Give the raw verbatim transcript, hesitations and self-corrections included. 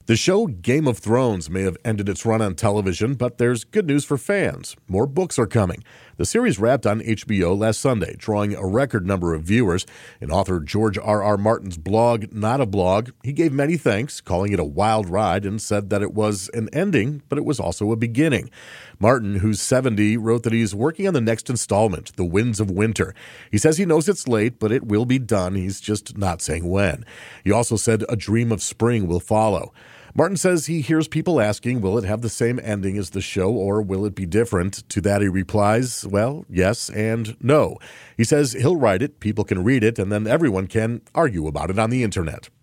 The show Game of Thrones may have ended its run on television, but there's good news for fans. More books are coming. The series wrapped on H B O last Sunday, drawing a record number of viewers. In author George R R. Martin's blog, Not a Blog, he gave many thanks, calling it a wild ride, and said that it was an ending, but it was also a beginning. Martin, who's seventy, wrote that he's working on the next installment, The Winds of Winter. He says he knows it's late, but it will be done. He's just not saying when. He also said a dream of spring will follow. Martin says he hears people asking, will it have the same ending as the show or will it be different? To that he replies, well, yes and no. He says he'll write it, people can read it, and then everyone can argue about it on the internet.